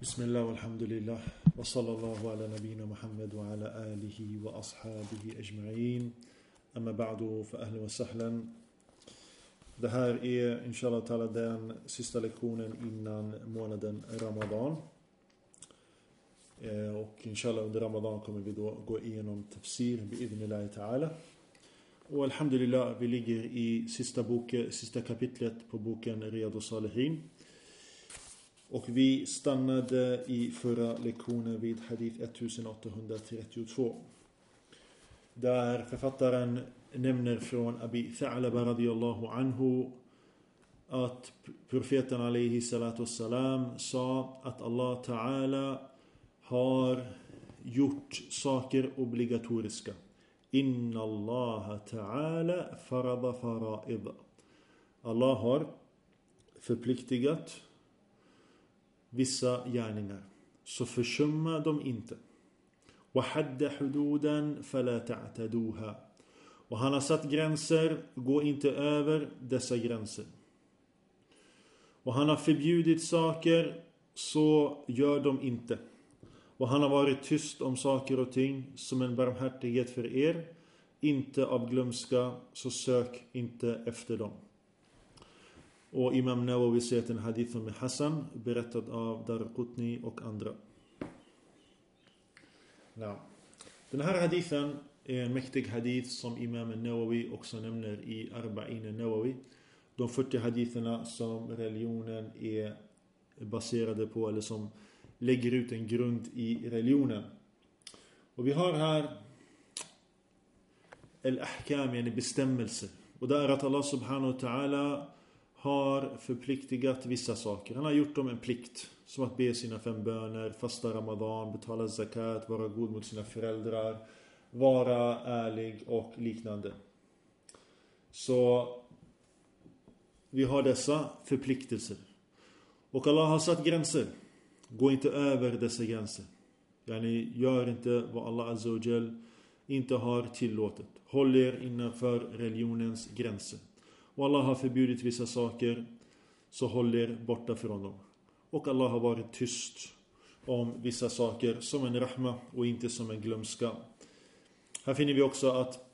Bismillah walhamdulillah wa sallallahu ala nabina Muhammad wa ala alihi wa ashabihi ajma'in. Amma ba'du fa ahlan wa sahlan. Det här är inshallah ta'ala den sista lektionen innan månaden Ramadan. Och inshallah under Ramadan kommer vi då gå igenom tafsir bi'idhnillahi ta'ala. Och alhamdulillah, vi ligger i sista kapitlet på boken Riyadus Salihin. Och vi stannade i förra lektionen vid hadith 1832. Där författaren nämner från Abi Tha'laba radiyallahu anhu att profeten alayhi salatu wassalam sa att Allah ta'ala har gjort saker obligatoriska. Inna Allah ta'ala farada fara'id. Allah har förpliktigat vissa gärningar, så försumma dem inte. وَحَدَّ حُدُودًا فَلَا تَعْتَدُوهَا. Och han har satt gränser, gå inte över dessa gränser. Och han har förbjudit saker, så gör dem inte. Och han har varit tyst om saker och ting som en barmhärtighet för er, inte av glömska, så sök inte efter dem. Och Imam Nawawi säger att en hadith med Hassan, berättad av Darqutni och andra. Den här hadithen är en mäktig hadith som Imam Nawawi också nämner i Arba'in Nawawi. De 40 haditherna som religionen är baserade på, eller som lägger ut en grund i religionen. Och vi har här al-ahkam, yani bestämmelser. Och det är att Allah subhanahu wa ta'ala har förpliktigat vissa saker. Han har gjort dem en plikt, som att be sina 5 böner, fasta Ramadan, betala zakat, vara god mot sina föräldrar, vara ärlig och liknande. Så vi har dessa förpliktelser. Och Allah har satt gränser. Gå inte över dessa gränser. Yani gör inte vad Allah azza wa jal inte har tillåtet. Håll er innanför religionens gränser. Och Allah har förbjudit vissa saker, så håll er borta från dem. Och Allah har varit tyst om vissa saker som en rahma och inte som en glömska. Här finner vi också att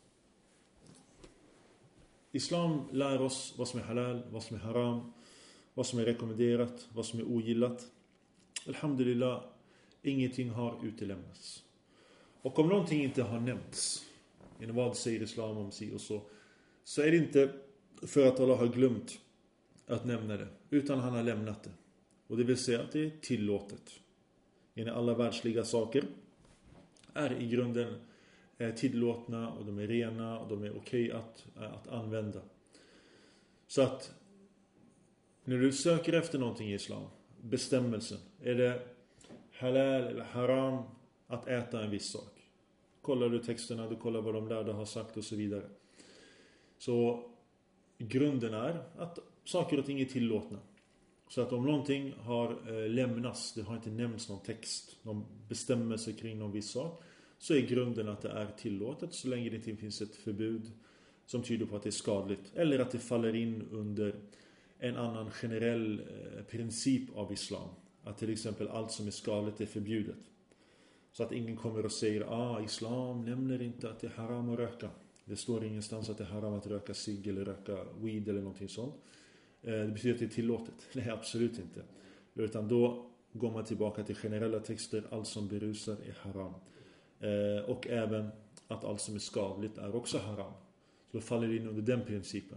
Islam lär oss vad som är halal, vad som är haram, vad som är rekommenderat, vad som är ogillat. Alhamdulillah, ingenting har utelämnats. Och om någonting inte har nämnts, vad säger Islam om sig och så är det inte för att Allah har glömt att nämna det, utan han har lämnat det. Och det vill säga att det är tillåtet. Alla världsliga saker är i grunden tillåtna, och de är rena, och de är okej att använda. Så att när du söker efter någonting i islam, bestämmelsen, är det halal eller haram att äta en viss sak. Kollar du texterna, du kollar vad de lärda har sagt och så vidare. Så grunden är att saker och ting är tillåtna. Så att om någonting har lämnats, det har inte nämnts någon text, någon bestämmelse kring någon viss sak, så är grunden att det är tillåtet så länge det inte finns ett förbud som tyder på att det är skadligt. Eller att det faller in under en annan generell princip av islam. Att till exempel allt som är skadligt är förbjudet. Så att ingen kommer och säger islam nämner inte att det är haram att röka. Det står ingenstans att det är haram att röka cigg eller röka weed eller någonting sånt. Det betyder att det är tillåtet. Nej, absolut inte. Utan då går man tillbaka till generella texter. Allt som berusar är haram. Och även att allt som är skadligt är också haram. Så då faller det in under den principen.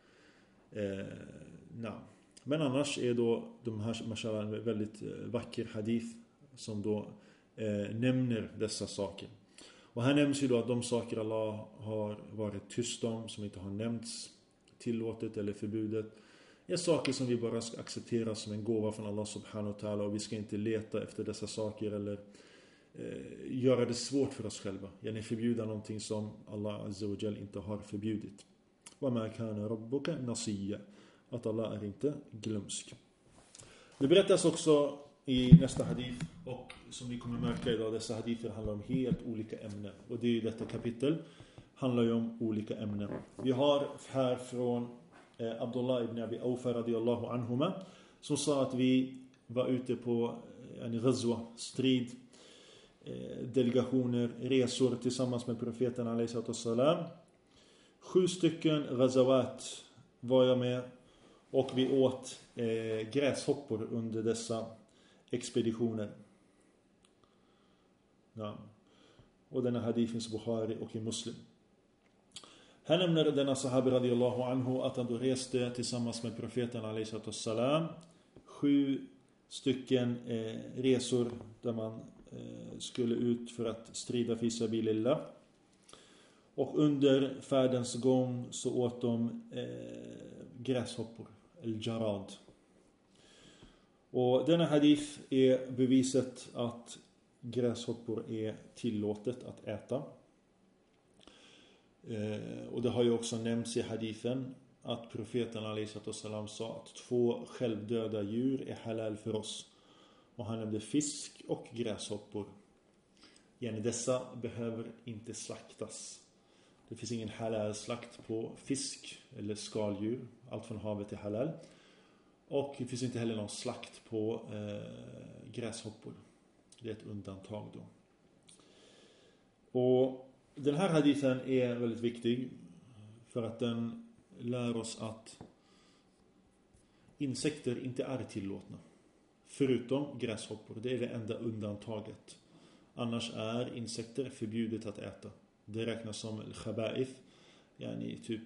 Men annars är då de här mashallah en väldigt vacker hadith som då nämner dessa saker. Och här nämns ju då att de saker Allah har varit tyst om, som inte har nämnts, tillåtet eller förbudet, är saker som vi bara ska acceptera som en gåva från Allah subhanahu wa ta'ala. Och vi ska inte leta efter dessa saker eller göra det svårt för oss själva. Yani förbjuda någonting som Allah azza wa jal inte har förbjudit. Wa ma kana rabbuka nasiya. Att Allah är inte glömsk. Det berättas också i nästa hadith, och som vi kommer märka idag, dessa hadither handlar om helt olika ämnen. Och det är ju detta kapitel handlar ju om olika ämnen. Vi har här från Abdullah ibn Abi Awfa radiyallahu anhuma, som sa att vi var ute på en ghazwa, strid, delegationer, resor tillsammans med profeten alaihi salam. 7 stycken ghazawat var jag med, och vi åt gräshoppor under dessa expeditioner. Ja. Och denna hadith finns i Bukhari och i Muslim. Här nämner denna sahabi radiyallahu anhu att han då reste tillsammans med profeten alaihi salam 7 stycken resor där man skulle ut för att strida fi sabilillah. Och under färdens gång så åt de gräshoppor, al-jarad. Och denna hadith är beviset att gräshoppor är tillåtet att äta. Och det har ju också nämnts i hadithen att profeten alaihi salam sa att 2 självdöda djur är halal för oss. Och han nämnde fisk och gräshoppor. Dessa behöver inte slaktas. Det finns ingen halal slakt på fisk eller skaldjur. Allt från havet är halal. Och det finns inte heller någon slakt på gräshoppor. Det är ett undantag då. Och den här hadithen är väldigt viktig för att den lär oss att insekter inte är tillåtna. Förutom gräshoppor. Det är det enda undantaget. Annars är insekter förbjudet att äta. Det räknas som al-khaba'ith. Yani typ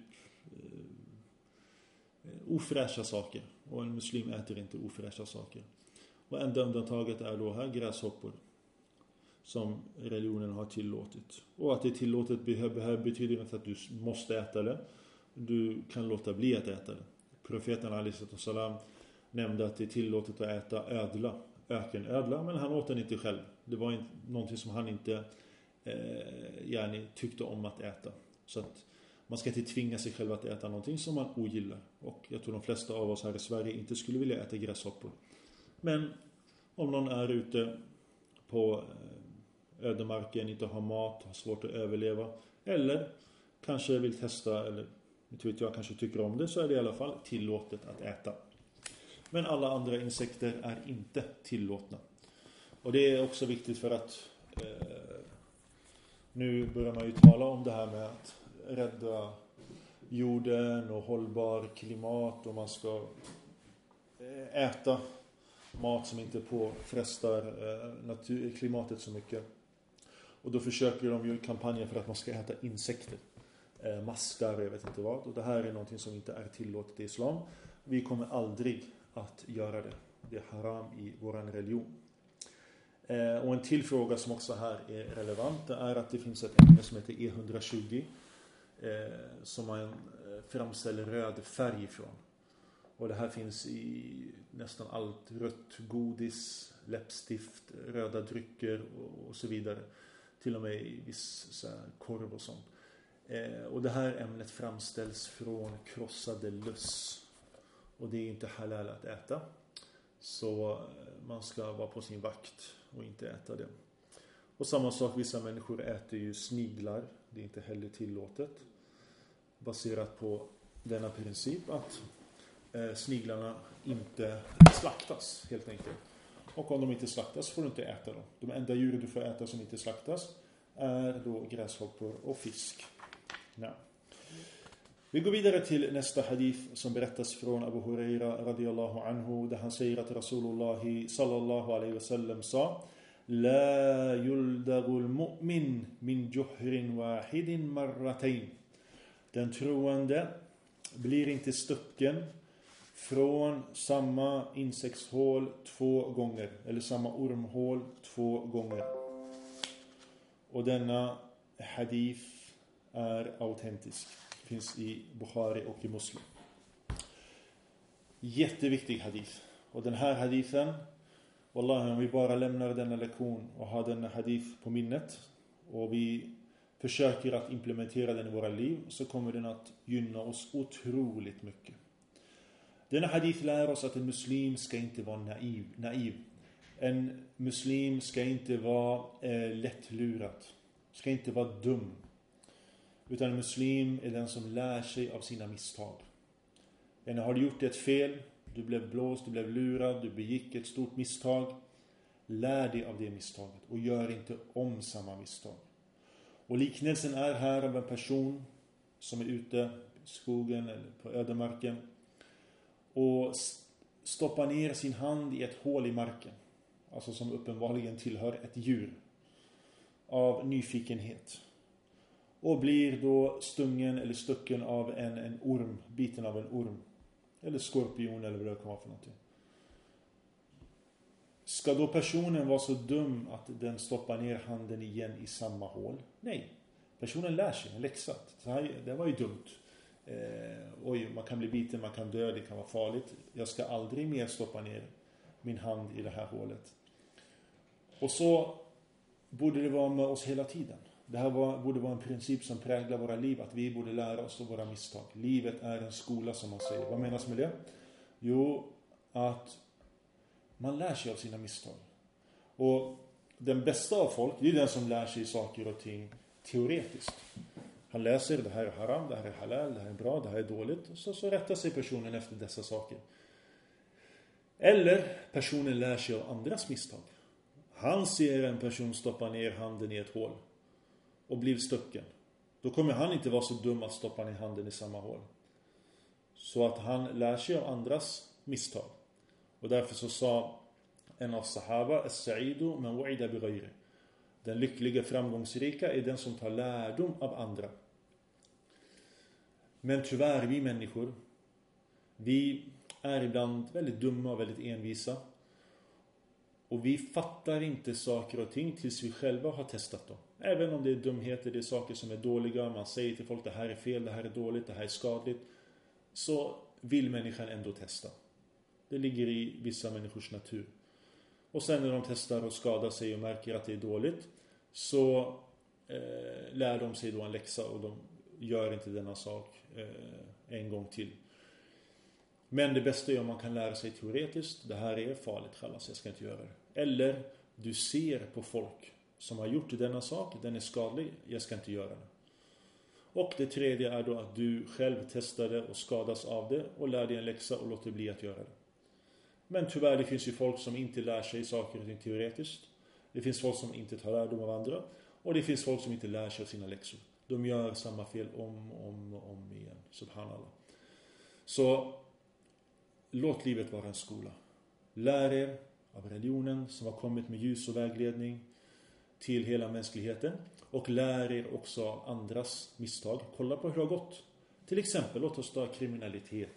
ofräscha saker. Och en muslim äter inte ofräscha saker. Och enda undantaget är då här gräshoppor. Som religionen har tillåtit. Och att det är tillåtet betyder inte att du måste äta det. Du kan låta bli att äta det. Profeten alaihi salam nämnde att det är tillåtet att äta ökenödla, men han åt den inte själv. Det var inte någonting som han inte tyckte om att äta. Så att man ska inte tvinga sig själv att äta någonting som man ogillar. Och jag tror de flesta av oss här i Sverige inte skulle vilja äta gräshoppor. Men om någon är ute på ödemarken, inte har mat, har svårt att överleva, eller kanske vill testa, eller inte vet jag, kanske tycker om det, så är det i alla fall tillåtet att äta. Men alla andra insekter är inte tillåtna. Och det är också viktigt för att nu börjar man ju tala om det här med att rädda jorden och hållbar klimat, och man ska äta mat som inte påfrestar klimatet så mycket. Och då försöker de ju kampanja för att man ska äta insekter. Maskar, jag vet inte vad. Och det här är någonting som inte är tillåtet i islam. Vi kommer aldrig att göra det. Det är haram i våran religion. Och en till fråga som också här är relevant är att det finns ett ämne som heter E120 som man framställer röd färg ifrån. Och det här finns i nästan allt: rött godis, läppstift, röda drycker och så vidare. Till och med i viss så här, korv och sånt. Och det här ämnet framställs från krossade löss. Och det är inte halal att äta. Så man ska vara på sin vakt och inte äta det. Och samma sak, vissa människor äter ju sniglar. Det är inte heller tillåtet. Baserat på denna princip att sniglarna inte slaktas helt enkelt. Och om de inte slaktas får du inte äta dem. De enda djur du får äta som inte slaktas är då gräshoppor och fisk. Ja. Vi går vidare till nästa hadith som berättas från Abu Huraira radiyallahu anhu, där han säger att Rasulullah sallallahu alaihi wasallam sa: La yuldagul mu'min min juhrin wahidin marratain. Den troende blir inte stucken från samma insektshål 2 gånger, eller samma ormhål 2 gånger. Och denna hadith är autentisk. Finns i Bukhari och i Muslim. Jätteviktig hadith. Och den här hadithen, wallahi, om vi bara lämnar denna lektion och har denna hadith på minnet och vi försöker att implementera den i våra liv, så kommer den att gynna oss otroligt mycket. Denna hadith lär oss att en muslim ska inte vara naiv. En muslim ska inte vara lättlurad. Ska inte vara dum. Utan en muslim är den som lär sig av sina misstag. Har du gjort ett fel, du blev blåst, du blev lurad, du begick ett stort misstag. Lär dig av det misstaget och gör inte om samma misstag. Och liknelsen är här av en person som är ute i skogen eller på ödemarken och stoppar ner sin hand i ett hål i marken. Alltså som uppenbarligen tillhör ett djur av nyfikenhet. Och blir då stungen eller stucken av en orm, biten av en orm. Eller skorpion eller vad det kan vara för någonting. Ska då personen vara så dum att den stoppar ner handen igen i samma hål? Nej. Personen lär sig en läxa. Det var ju dumt. Man kan bli biten, man kan dö, det kan vara farligt. Jag ska aldrig mer stoppa ner min hand i det här hålet. Och så borde det vara med oss hela tiden. Det här borde vara en princip som präglar våra liv, att vi borde lära oss av våra misstag. Livet är en skola som man säger. Vad menas med det? Jo, att man lär sig av sina misstag. Och den bästa av folk, det är den som lär sig saker och ting teoretiskt. Han läser, det här är haram, det här är halal, det här är bra, det här är dåligt. Så rättar sig personen efter dessa saker. Eller personen lär sig av andras misstag. Han ser en person stoppa ner handen i ett hål och blir stucken. Då kommer han inte vara så dum att stoppa ner handen i samma hål. Så att han lär sig av andras misstag. Och därför så sa en av sahaba, as-sa'idu man wa'ida bi ghayri. Den lyckliga framgångsrika är den som tar lärdom av andra. Men tyvärr, vi människor, vi är ibland väldigt dumma och väldigt envisa. Och vi fattar inte saker och ting tills vi själva har testat dem. Även om det är dumheter, det är saker som är dåliga. Man säger till folk, det här är fel, det här är dåligt, det här är skadligt. Så vill människan ändå testa. Det ligger i vissa människors natur. Och sen när de testar och skadar sig och märker att det är dåligt, så lär de sig då en läxa och de gör inte denna sak en gång till. Men det bästa är om man kan lära sig teoretiskt, det här är farligt, kallas, jag ska inte göra det. Eller du ser på folk som har gjort denna sak, den är skadlig, jag ska inte göra det. Och det tredje är då att du själv testar det och skadas av det och lär dig en läxa och låter bli att göra det. Men tyvärr, det finns ju folk som inte lär sig saker och ting teoretiskt. Det finns folk som inte tar lärdom av andra. Och det finns folk som inte lär sig av sina läxor. De gör samma fel om igen. Subhanallah. Så låt livet vara en skola. Lär er av religionen som har kommit med ljus och vägledning till hela mänskligheten. Och lär er också av andras misstag. Kolla på hur det har gått. Till exempel, låt oss ta kriminalitet.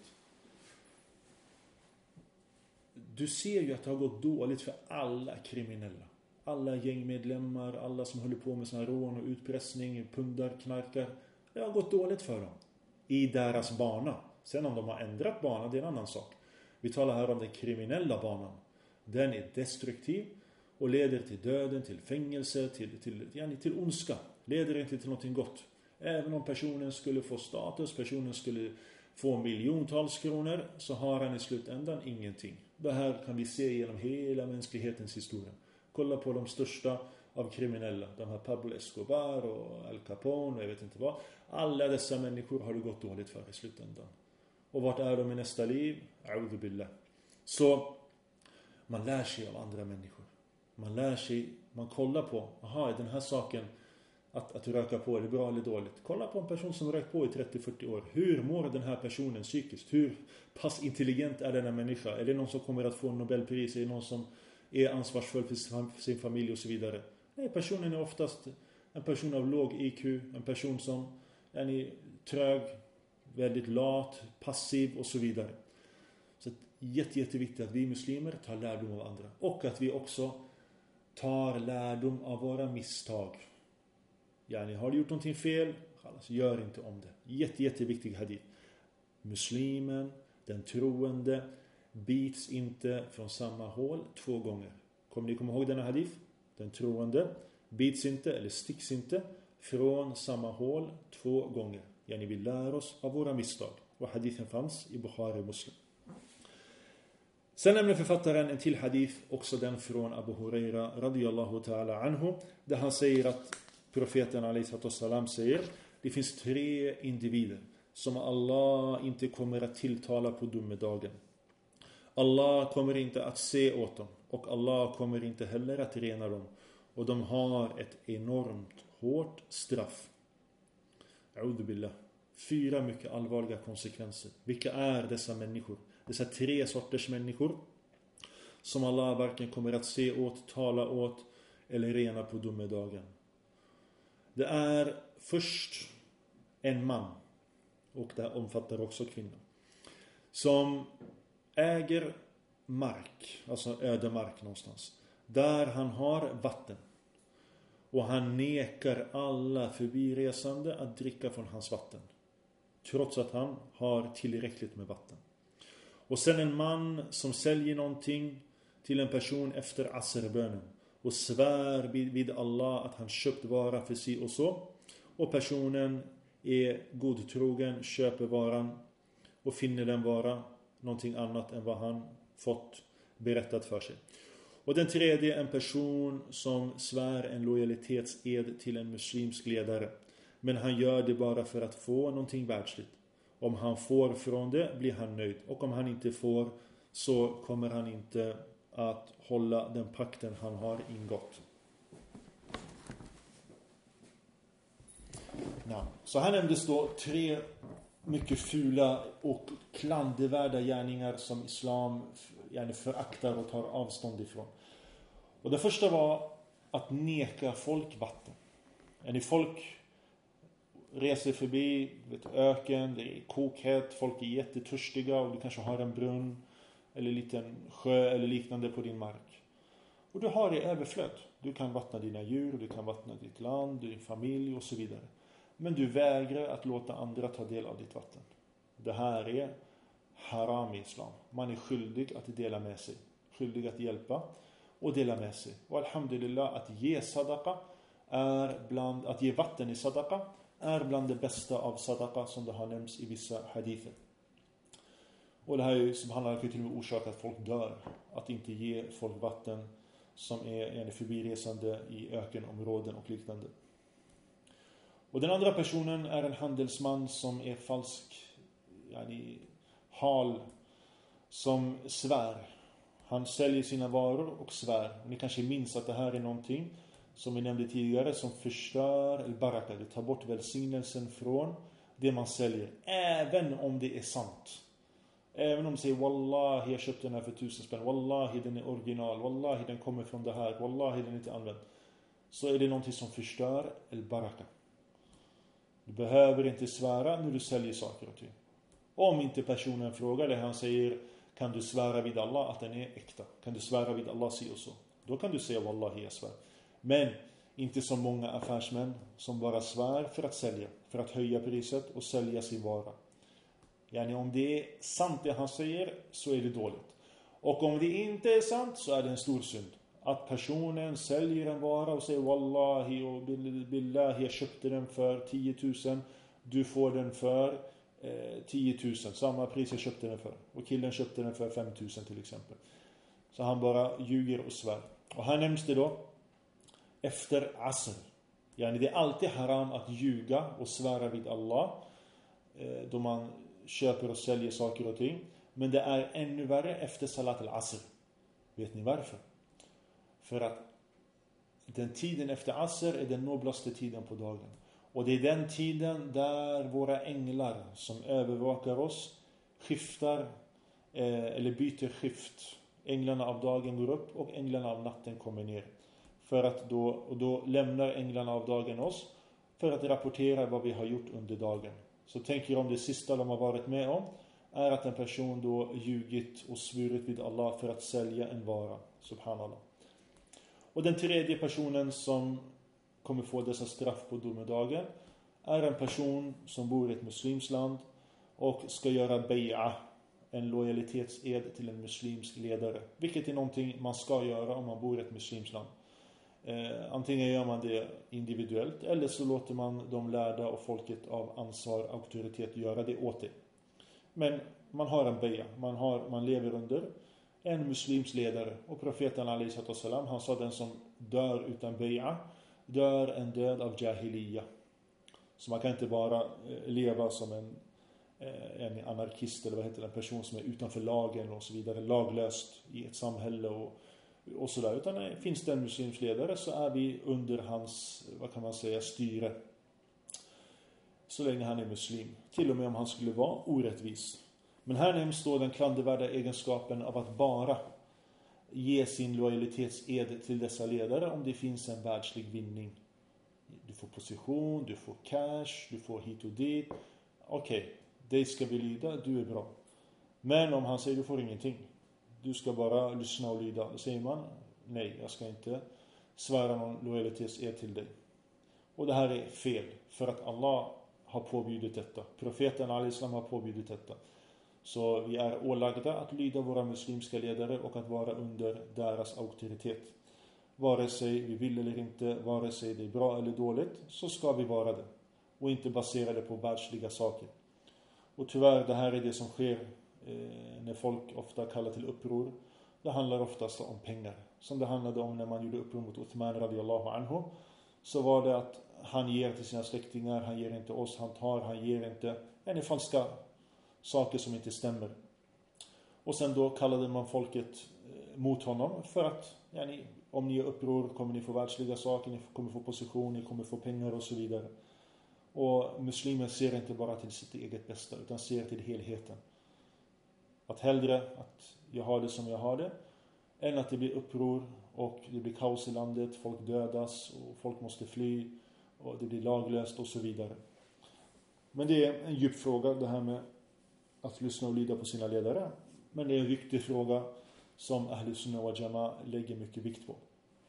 Du ser ju att det har gått dåligt för alla kriminella. Alla gängmedlemmar, alla som håller på med såna rån och utpressning, pundar, knarkar. Det har gått dåligt för dem. I deras bana. Sen om de har ändrat bana, det är en annan sak. Vi talar här om den kriminella banan. Den är destruktiv och leder till döden, till fängelse, till ondska. Leder inte till något gott. Även om personen skulle få status, personen skulle få miljontals kronor, så har han i slutändan ingenting. Det här kan vi se genom hela mänsklighetens historia. Kolla på de största av kriminella. De här Pablo Escobar och Al Capone och jag vet inte vad. Alla dessa människor har det gått dåligt för i slutändan. Och vart är de i nästa liv? A'udhu billah. Så man lär sig av andra människor. Man lär sig, man kollar på, aha, är den här saken att röka på, är det bra eller dåligt? Kolla på en person som rökt på i 30-40 år. Hur mår den här personen psykiskt? Hur pass intelligent är den här människan? Är det någon som kommer att få en Nobelpris? Är det någon som är ansvarsfull för sin familj och så vidare? Nej, personen är oftast en person av låg IQ. En person som är trög, väldigt lat, passiv och så vidare. Så jätteviktigt att vi muslimer tar lärdom av andra. Och att vi också tar lärdom av våra misstag. Har du gjort någonting fel? Gör inte om det. Jätteviktig hadith. Muslimen, den troende, bits inte från samma hål 2 gånger. Kommer ni komma ihåg denna hadith? Den troende bits inte eller sticks inte från samma hål 2 gånger. Vi lär oss av våra misstag. Och hadithen fanns i Bukhari och Muslim. Sen nämner författaren en till hadith, också den från Abu Huraira radiyallahu ta'ala anhu, där han säger att profeten alaihissalam säger, det finns 3 individer som Allah inte kommer att tilltala på domedagen. Allah kommer inte att se åt dem och Allah kommer inte heller att rena dem. Och de har ett enormt hårt straff. A'udhu billah. 4 mycket allvarliga konsekvenser. Vilka är dessa människor? Dessa 3 sorters människor som Allah varken kommer att se åt, tala åt eller rena på domedagen. Det är först en man, och det omfattar också kvinnor, som äger mark, alltså ödemark någonstans, där han har vatten. Och han nekar alla förbiresande att dricka från hans vatten, trots att han har tillräckligt med vatten. Och sen en man som säljer någonting till en person efter asrbönen och svär vid Allah att han köpt vara för sig och så. Och personen är godtrogen, köper varan och finner den vara någonting annat än vad han fått berättat för sig. Och den tredje, en person som svär en lojalitetsed till en muslimsk ledare. Men han gör det bara för att få någonting världsligt. Om han får från det blir han nöjd. Och om han inte får, så kommer han inte att hålla den pakten han har ingått. Så här nämndes då 3 mycket fula och klandervärda gärningar som islam föraktar och tar avstånd ifrån. Och det första var att neka folk vatten. När folk reser förbi öken, det är kokhett, folk är jättetörstiga och du kanske har en brunn eller en liten sjö eller liknande på din mark. Och du har det överflöd. Du kan vattna dina djur, du kan vattna ditt land, din familj och så vidare. Men du vägrar att låta andra ta del av ditt vatten. Det här är haram i islam. Man är skyldig att dela med sig. Skyldig att hjälpa och dela med sig. Och alhamdulillah, att ge sadaqa att ge vatten i sadaqa är bland det bästa av sadaqa som det har nämnts i vissa hadither. Och det här är subhanallah kan till och med orsaka att folk dör. Att inte ge folk vatten som är förbiresande i ökenområden och liknande. Och den andra personen är en handelsman som är falsk, hal, som svär. Han säljer sina varor och svär. Och ni kanske minns att det här är någonting som vi nämnde tidigare som förstör al-baraka. Det tar bort välsignelsen från det man säljer. Även om det är sant. Även om man säger wallahi jag köpte den här för 1000 spänn. Wallahi den är original. Wallahi den kommer från det här. Wallahi den är inte använd. Så är det någonting som förstör al-baraka. Du behöver inte svära när du säljer saker och ting. Om inte personen frågar det, han säger kan du svära vid Allah att den är äkta? Kan du svära vid Allah si och så? Då kan du säga wallahi jag svär. Men inte som många affärsmän som bara svär för att sälja. För att höja priset och sälja sin vara. Om det är sant det han säger så är det dåligt. Och om det inte är sant så är det en stor synd. Att personen säljer en vara och säger wallahi och billahi jag köpte den för 10 000. Du får den för 10 000. Samma pris jag köpte den för. Och killen köpte den för 5 000 till exempel. Så han bara ljuger och svär. Och här nämns det då efter asr. Det är alltid haram att ljuga och svära vid Allah. Då man köper och säljer saker och ting. Men det är ännu värre efter salat al-asr. Vet ni varför? För att den tiden efter asr är den noblaste tiden på dagen. Och det är den tiden där våra änglar som övervakar oss skiftar eller byter skift. Änglarna av dagen går upp och änglarna av natten kommer ner. För att då lämnar änglarna av dagen oss för att rapportera vad vi har gjort under dagen. Så tänker om det sista de har varit med om är att en person då ljugit och svurit vid Allah för att sälja en vara. Subhanallah. Och den tredje personen som kommer få dessa straff på domedagen är en person som bor i ett muslimsland och ska göra bay'a, en lojalitetsed till en muslimsk ledare. Vilket är någonting man ska göra om man bor i ett muslimsland. Antingen gör man det individuellt eller så låter man de lärda och folket av ansvar, auktoritet göra det åt det. Men man har en bay'a, man lever under en muslims ledare. Och profeten alaihissalam, han sa den som dör utan bay'a dör en död av jahiliya. Så man kan inte bara leva som en anarkist eller vad heter det, en person som är utanför lagen och så vidare, laglöst i ett samhälle och och sådär. Utan finns det en muslimsk ledare så är vi under hans, vad kan man säga, styre. Så länge han är muslim. Till och med om han skulle vara orättvis. Men här nämns då den klandervärda egenskapen av att bara ge sin lojalitetsed till dessa ledare om det finns en världslig vinning. Du får position, du får cash, du får hit och dit. Okej, det ska vi lyda, du är bra. Men om han säger du får ingenting, du ska bara lyssna och lyda, då säger man nej, jag ska inte svära någon lojalitetsed till dig. Och det här är fel, för att Allah har påbjudit detta. Profeten al-Islam har påbjudit detta. Så vi är ålagda att lyda våra muslimska ledare och att vara under deras auktoritet. Vare sig vi vill eller inte, vare sig det är bra eller dåligt, så ska vi vara det. Och inte basera det på världsliga saker. Och tyvärr, det här är det som sker när folk ofta kallar till uppror. Det handlar oftast om pengar. Som det handlade om när man gjorde uppror mot Uthman radiyallahu anhu. Så var det att han ger till sina släktingar, han ger inte oss, han ger inte. Det är falska saker som inte stämmer. Och sen då kallade man folket mot honom för att om ni är uppror kommer ni få världsliga saker, ni kommer få position, ni kommer få pengar och så vidare. Och muslimer ser inte bara till sitt eget bästa utan ser till helheten. Att hellre att jag har det som jag har det än att det blir uppror och det blir kaos i landet, folk dödas och folk måste fly och det blir laglöst och så vidare. Men det är en djup fråga det här med att lyssna och lyda på sina ledare. Men det är en viktig fråga som Ahl Sunnah wa Jama lägger mycket vikt på.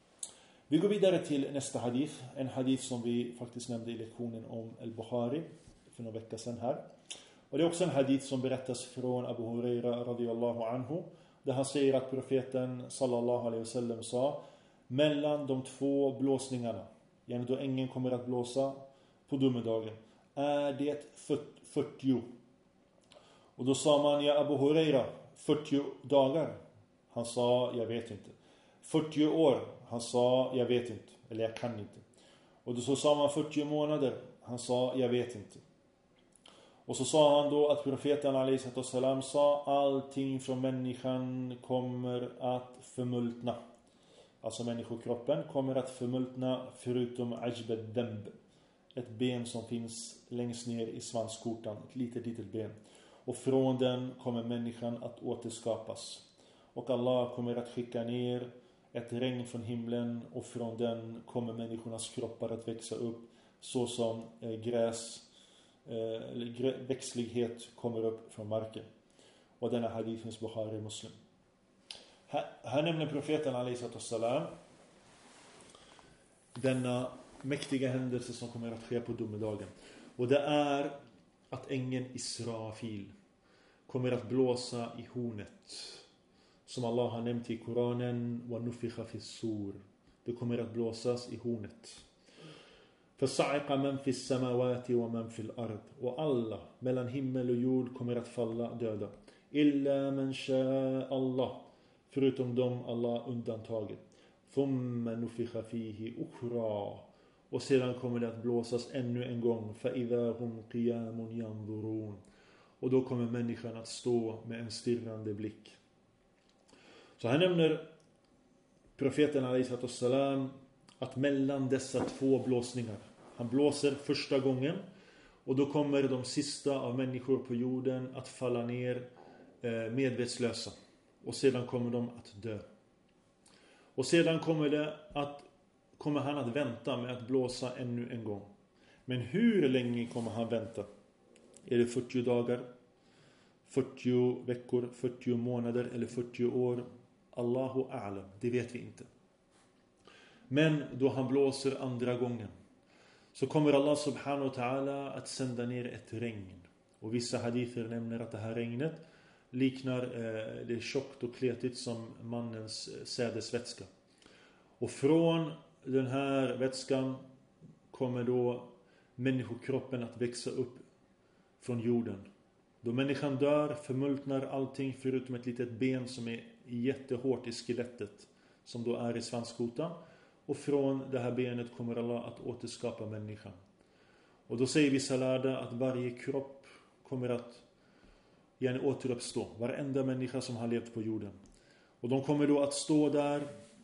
Vi går vidare till nästa hadith. En hadith som vi faktiskt nämnde i lektionen om Al-Bukhari för några veckor sedan här. Och det är också en hadith som berättas från Abu Huraira radiyallahu anhu. Där han säger att profeten sallallahu alaihi wasallam sa: mellan de två blåsningarna, då ängeln kommer att blåsa på domedagen, är det 40. Och då sa man: ja Abu Huraira, 40 dagar. Han sa: jag vet inte. 40 år. Han sa: jag vet inte. Eller jag kan inte. Och då så sa man 40 månader. Han sa: jag vet inte. Och så sa han då att profeten alaihissalam sa: allting från människan kommer att förmultna. Alltså människokroppen kommer att förmultna förutom ajbad damb. Ett ben som finns längst ner i svanskortan. Ett litet ben. Och från den kommer människan att återskapas. Och Allah kommer att skicka ner ett regn från himlen. Och från den kommer människornas kroppar att växa upp. Så som växtlighet kommer upp från marken. Och denna hadith finns Bukhari Muslim. Här nämner profeten alaihissalam denna mäktiga händelse som kommer att ske på domedagen. Och det är att ängeln Israfil kommer att blåsa i hornet. Som Allah har nämnt i Koranen. Wa nufikha fi sur. Det kommer att blåsas i hornet. فَصَعِقَ مَنْ فِي السَّمَوَاتِ وَمَنْ فِي الْأَرْضِ. Och alla mellan himmel och jord kommer att falla döda. إِلَّا مَنْ شَاءَ اللَّهِ. Förutom dem Allah undantaget. ثُمَّ نُفِخَ فِيهِ أُخْرَى. Och sedan kommer det att blåsas ännu en gång. فَإِذَا هُمْ قِيَامٌ يَنْظُرُونَ. Och då kommer människan att stå med en stirrande blick. Så här nämner profeten alaihissalam att mellan dessa två blåsningar, han blåser första gången och då kommer de sista av människor på jorden att falla ner medvetslösa och sedan kommer de att dö. Och sedan kommer han att vänta med att blåsa ännu en gång. Men hur länge kommer han vänta? Är det 40 dagar, 40 veckor, 40 månader eller 40 år? Allahu a'lam, det vet vi inte. Men då han blåser andra gången så kommer Allah subhanahu wa ta'ala att sända ner ett regn. Och vissa hadither nämner att det här regnet liknar det är tjockt och kletigt som mannens sädesvätska. Och från den här vätskan kommer då människokroppen att växa upp från jorden. Då människan dör förmultnar allting förutom ett litet ben som är jättehårt i skelettet som då är i svanskotan. Och från det här benet kommer Allah att återskapa människan. Och då säger vissa lärda att varje kropp kommer att återuppstå. Varenda människa som har levt på jorden. Och de kommer då att stå där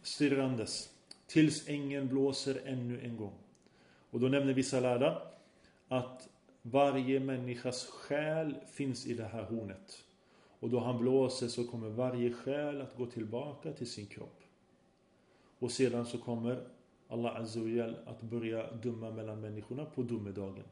stirrandes tills ängeln blåser ännu en gång. Och då nämner vissa lärda att varje människas själ finns i det här hornet. Och då han blåser så kommer varje själ att gå tillbaka till sin kropp. Och sedan så kommer Allah Azza wa Jal att börja döma mellan människorna på domedagen.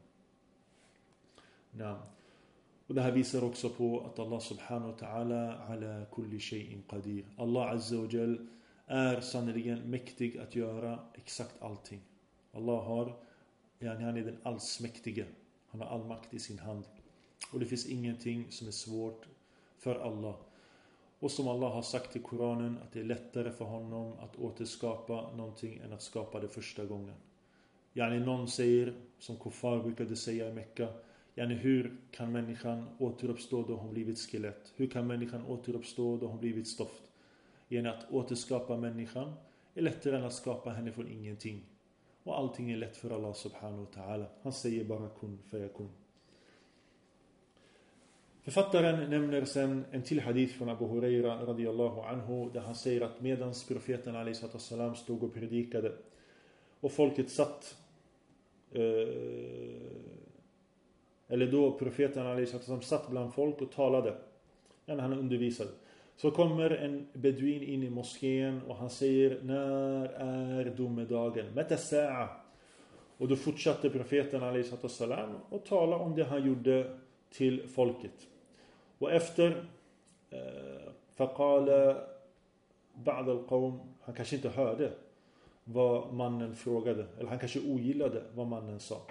Och det här visar också på att Allah subhanahu wa ta'ala ala kulli shay'in qadir. Allah Azza wa Jal är sannoliken mäktig att göra exakt allting. Allah han är den allsmäktige. Han har all makt i sin hand. Och det finns ingenting som är svårt för Allah. Och som Allah har sagt i Koranen att det är lättare för honom att återskapa någonting än att skapa det första gången. Någon säger, som kuffar brukade säga i Mekka, hur kan människan återuppstå då hon blivit skelett? Hur kan människan återuppstå då hon blivit stoft? Att återskapa människan är lättare än att skapa henne från ingenting. Och allting är lätt för Allah subhanahu wa ta'ala. Han säger bara kun fayakun. Författaren nämner sen en till hadith från Abu Huraira radiyallahu anhu, där han säger att medans profeten alayhi sallam stod och predikade och folket satt eller då profeten alayhi sallam satt bland folk och talade när han undervisade, så kommer en beduin in i moskén och han säger: när är domedagen? Mata sa'a? Och då fortsatte profeten alayhi sallam och tala om det han gjorde till folket. Och efter faqala ba'd al-qawm, han kanske inte hörde vad mannen frågade, eller han kanske ogillade vad mannen sa.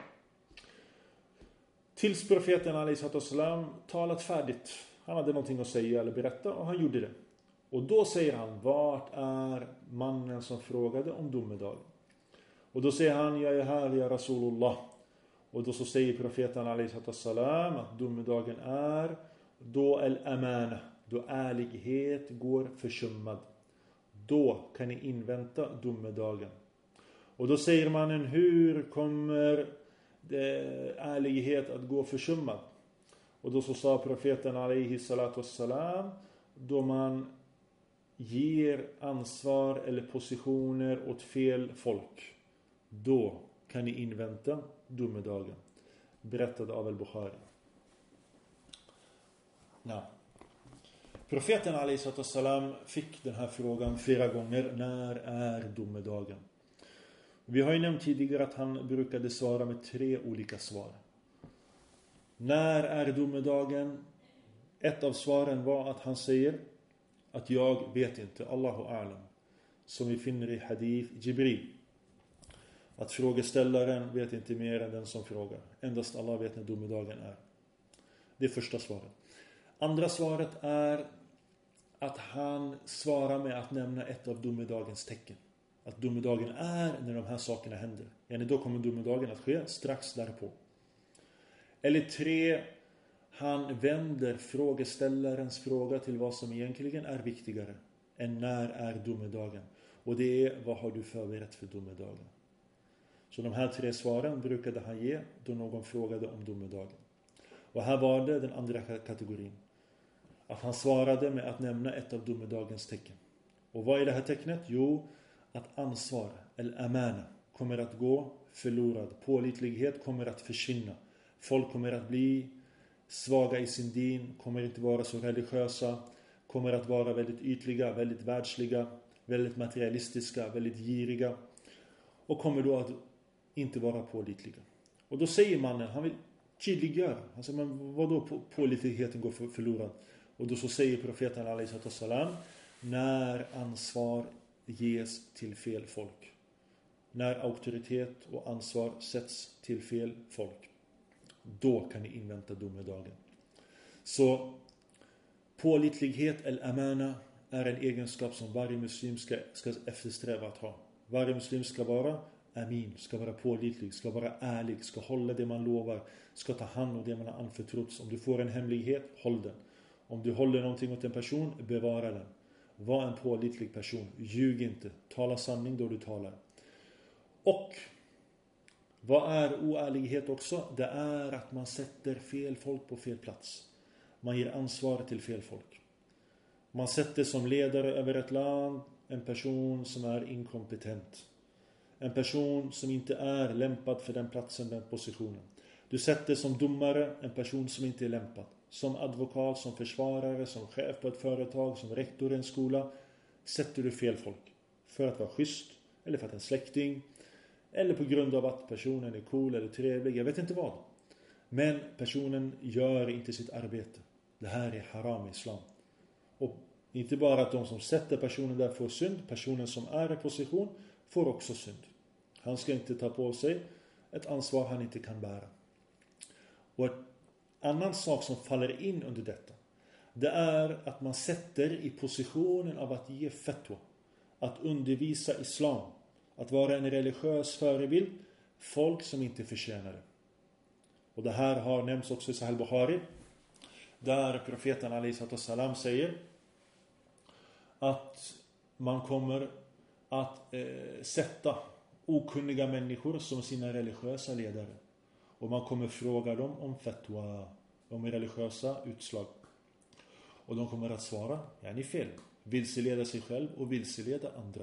Tills profeten alayhi sallam talat färdigt. Han hade någonting att säga eller berätta och han gjorde det. Och då säger han: vart är mannen som frågade om domedagen? Och då säger han: jag är här, ja Rasulullah. Och då så säger profeten alayhi sallam att domedagen är då al-amana, då ärlighet går försummad. Då kan ni invänta domedagen. Och då säger mannen: hur kommer ärlighet att gå försummad? Och då så sa profeten alayhi salatu wassalam: då man ger ansvar eller positioner åt fel folk, då kan ni invänta domedagen. Berättad av al-Bukhari. Profeten alayhi salatu wassalam fick den här frågan flera gånger: när är domedagen? Vi har ju nämnt tidigare att han brukade svara med 3 olika svar. När är domedagen? Ett av svaren var att han säger att jag vet inte, Allahu a'lam. Som vi finner i hadith Jibril. Att frågeställaren vet inte mer än den som frågar. Endast Allah vet när domedagen är. Det är första svaret. Andra svaret är att han svarar med att nämna ett av domedagens tecken. Att domedagen är när de här sakerna händer. Då kommer domedagen att ske strax därpå. Eller 3, han vänder frågeställarens fråga till vad som egentligen är viktigare än när är domedagen. Och det är: vad har du förberett för domedagen? Så de här 3 svaren brukade han ge då någon frågade om domedagen. Och här var det den andra kategorin. Att han svarade med att nämna ett av domedagens tecken. Och vad är det här tecknet? Jo, att ansvar, al-amana, kommer att gå förlorad. Pålitlighet kommer att försvinna. Folk kommer att bli svaga i sin din, kommer inte vara så religiösa, kommer att vara väldigt ytliga, väldigt världsliga, väldigt materialistiska, väldigt giriga. Och kommer då att inte vara pålitliga. Och då säger mannen, han vill tydliggöra. Han säger: men vad då pålitligheten går förlorad? Och då så säger profeten alayhi sallam: när ansvar ges till fel folk. När auktoritet och ansvar sätts till fel folk, då kan ni invänta domedagen. Så pålitlighet, al-amana, är en egenskap som varje muslim ska eftersträva att ha. Varje muslim ska vara amin, ska vara pålitlig, ska vara ärlig, ska hålla det man lovar, ska ta hand om det man har anförtrotts. Om du får en hemlighet, håll den. Om du håller någonting åt en person, bevara den. Var en pålitlig person, ljug inte, tala sanning då du talar. Och vad är oärlighet också? Det är att man sätter fel folk på fel plats. Man ger ansvar till fel folk. Man sätter som ledare över ett land en person som är inkompetent. En person som inte är lämpad för den platsen, den positionen. Du sätter som domare en person som inte är lämpad. Som advokat, som försvarare, som chef på ett företag, som rektor i en skola. Sätter du fel folk. För att vara schysst, eller för att en släkting. Eller på grund av att personen är cool eller trevlig, jag vet inte vad. Men personen gör inte sitt arbete. Det här är haram i islam. Och inte bara att de som sätter personen där får synd. Personen som är i position får också synd. Han ska inte ta på sig ett ansvar han inte kan bära. Och en annan sak som faller in under detta. Det är att man sätter i positionen av att ge fatwa. Att undervisa islam. Att vara en religiös förebild. Folk som inte förtjänar det. Och det här har nämnts också i Sahih Bukhari. Där profeten Ali sallam säger att man kommer att sätta okunniga människor som sina religiösa ledare. Och man kommer fråga dem om fatwa, om religiösa utslag. Och de kommer att svara, ja ni är fel. Vilseleda sig själv och vilseleda andra.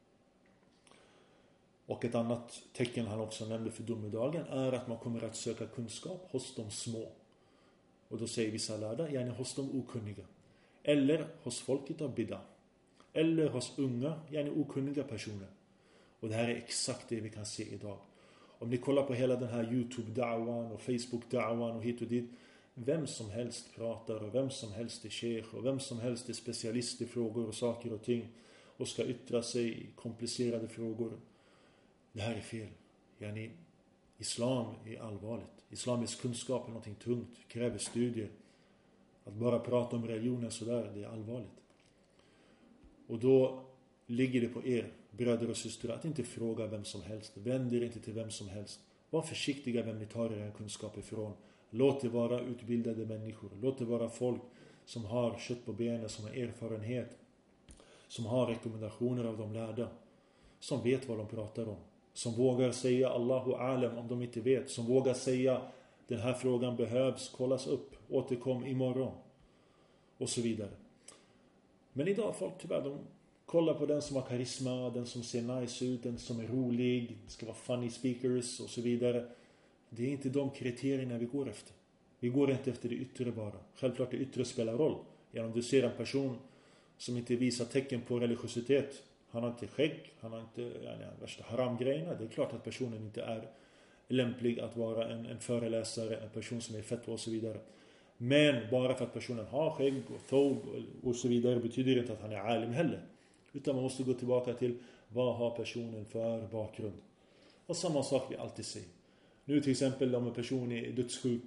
Och ett annat tecken han också nämnde för domedagen är att man kommer att söka kunskap hos de små. Och då säger vissa lärda, gärna hos de okunniga. Eller hos folket av bid'a. Eller hos unga, gärna okunniga personer. Och det här är exakt det vi kan se idag. Om ni kollar på hela den här YouTube-da'wan och Facebook-da'wan och hit och dit. Vem som helst pratar och vem som helst är sheikh och vem som helst är specialist i frågor och saker och ting. Och ska yttra sig i komplicerade frågor. Det här är fel. Yani, islam är allvarligt. Islamisk kunskap är någonting tungt. Kräver studier. Att bara prata om religionen sådär, det är allvarligt. Och då ligger det på er, bröder och systrar, att inte fråga vem som helst. Vänd er inte till vem som helst. Var försiktiga vem ni tar er kunskap ifrån. Låt det vara utbildade människor. Låt det vara folk som har kött på benen, som har erfarenhet. Som har rekommendationer av de lärda. Som vet vad de pratar om. Som vågar säga Allahu alam om de inte vet. Som vågar säga den här frågan behövs kollas upp. Återkom imorgon. Och så vidare. Men idag folk tyvärr, de kollar på den som har karisma. Den som ser nice ut. Den som är rolig. Det ska vara funny speakers och så vidare. Det är inte de kriterierna vi går efter. Vi går inte efter det yttre bara. Självklart det yttre spelar roll. Om du ser en person som inte visar tecken på religiositet. Han har inte skägg, han har inte värsta haramgrejerna. Det är klart att personen inte är lämplig att vara en föreläsare, en person som är fatwa och så vidare. Men bara för att personen har skägg och thawb och så vidare betyder det inte att han är alim heller. Utan man måste gå tillbaka till vad har personen för bakgrund. Och samma sak vi alltid säger. Nu till exempel om en person är dödssjuk.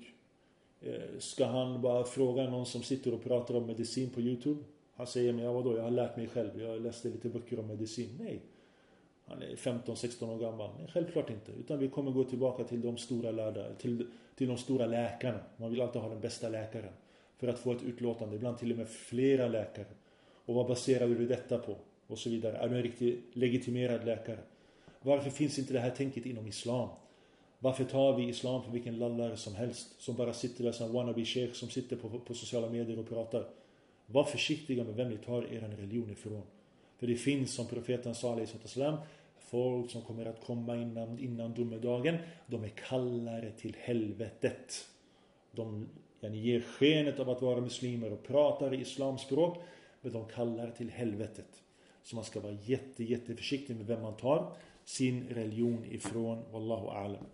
Ska han bara fråga någon som sitter och pratar om medicin på YouTube? Han säger, men vadå? Jag har lärt mig själv. Jag läste lite böcker om medicin. Nej. Han är 15-16 år gammal. Nej, självklart inte. Utan vi kommer gå tillbaka till de stora lärda. Till de stora läkarna. Man vill alltid ha den bästa läkaren. För att få ett utlåtande. Ibland till och med flera läkare. Och vad baserar du detta på? Och så vidare. Är du en riktigt legitimerad läkare? Varför finns inte det här tänket inom islam? Varför tar vi islam för vilken lallare som helst? Som bara sitter där som wannabe sheikh som sitter på sociala medier och pratar. Var försiktiga med vem ni tar er religion ifrån. För det finns, som profeten sa alaihi sallam, folk som kommer att komma innan domedagen. De är kallare till helvetet. De ger skenet av att vara muslimer och pratar i islamspråk. Men de kallar till helvetet. Så man ska vara jätte försiktig med vem man tar sin religion ifrån. Wallahu a'lam.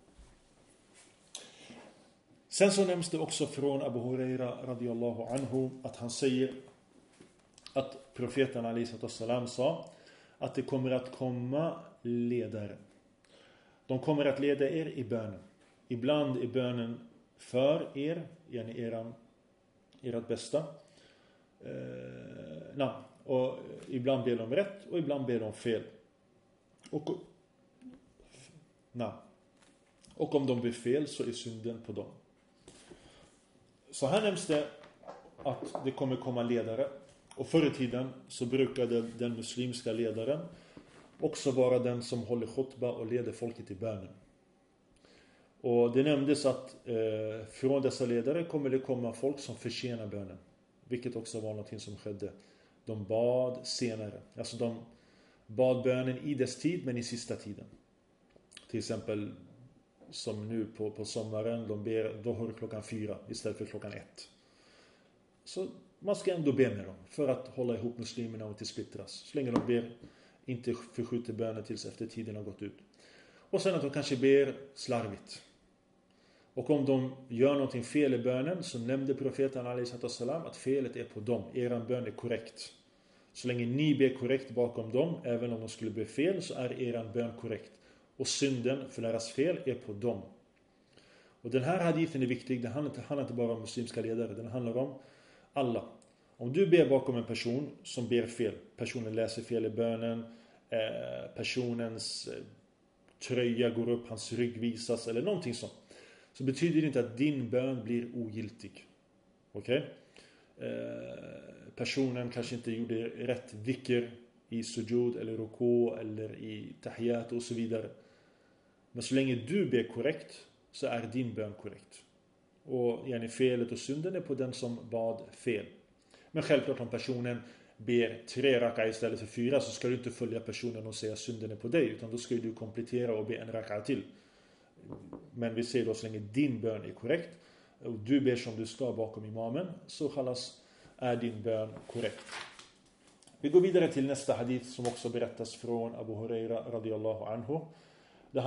Sen så nämns det också från Abu Huraira radiyallahu anhu att han säger att profeten Ali sallam sa att det kommer att komma ledare. De kommer att leda er i bönen. Ibland är bönen för er, ert bästa. Och ibland ber de rätt och ibland ber de fel. Och om de ber fel så är synden på dem. Så här nämns det att det kommer komma ledare. Och förr i tiden så brukade den muslimska ledaren också vara den som håller khutba och leder folket i bönen. Och det nämndes att från dessa ledare kommer det komma folk som förtjänar bönen. Vilket också var något som skedde. De bad senare. Alltså bad bönen i dess tid men i sista tiden. Till exempel som nu på sommaren, de ber Dhuhr klockan 4 istället för klockan 1. Så man ska ändå be med dem för att hålla ihop muslimerna och inte splittras. Så länge de ber, inte förskjuter bönen tills efter tiden har gått ut. Och sen att de kanske ber slarvigt. Och om de gör någonting fel i bönen så nämnde profeten alaihissalam att felet är på dem. Eran bön är korrekt. Så länge ni ber korrekt bakom dem, även om de skulle be fel, så är eran bön korrekt. Och synden för deras fel är på dem. Och den här hadithen är viktig. Den handlar inte bara om muslimska ledare. Den handlar om alla. Om du ber bakom en person som ber fel. Personen läser fel i bönen. Personens tröja går upp. Hans rygg visas. Eller någonting sånt. Så betyder det inte att din bön blir ogiltig. Okej? Personen kanske inte gjorde rätt dhikr i sujud eller ruku eller i tahiyat och så vidare. Men så länge du ber korrekt så är din bön korrekt. Och felet och synden är på den som bad fel. Men självklart om personen ber 3 raka istället för 4 så ska du inte följa personen och säga synden är på dig. Utan då ska du komplettera och be en raka till. Men vi ser då så länge din bön är korrekt och du ber som du ska bakom imamen så khalas är din bön korrekt. Vi går vidare till nästa hadith som också berättas från Abu Huraira radiyallahu anhu. Där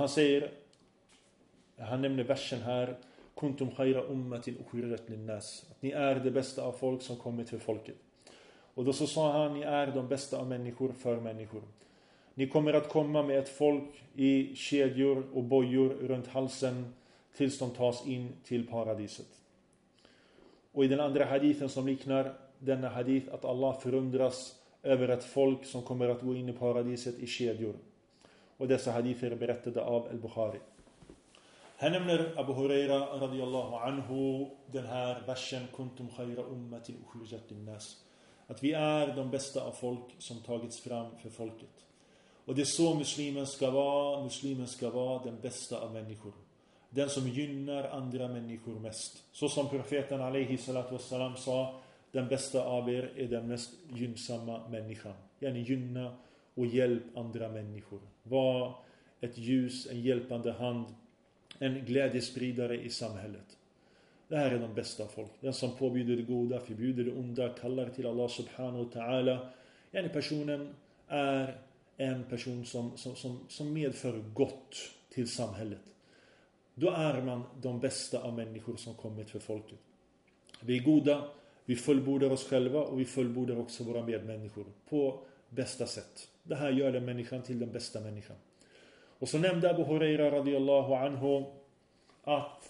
han nämner versen här kuntum khayra ummatin ukhrijat lin-nas. Att ni är det bästa av folk som kommit för folket. Och då så sa han, ni är de bästa av människor för människor. Ni kommer att komma med ett folk i kedjor och bojor runt halsen tills de tas in till paradiset. Och i den andra hadithen som liknar denna hadith att Allah förundras över ett folk som kommer att gå in i paradiset i kedjor. Och dessa hadither är berättade av Al-Bukhari. Här nämner Abu Huraira radiyallahu anhu den här versen kuntum khayra ummatin ukhrijat lin-nas. Att vi är de bästa av folk som tagits fram för folket. Och det är så muslimen ska vara. Muslimen ska vara den bästa av människor. Den som gynnar andra människor mest. Så som profeten alaihi salatu wassalam sa, den bästa av er är den mest gynnsamma människan. Gynna och hjälp andra människor. Var ett ljus, en hjälpande hand, en glädjespridare i samhället. Det här är de bästa folk. Den som påbjuder det goda, förbjuder det onda, kallar till Allah subhanahu wa ta'ala. Personen är en person som medför gott till samhället. Då är man de bästa av människor som kommit för folket. Vi är goda, vi fullbordar oss själva och vi fullbordar också våra medmänniskor på bästa sätt. Det här gör den människan till den bästa människan. Och så nämnde Abu Huraira radiyallahu anhu att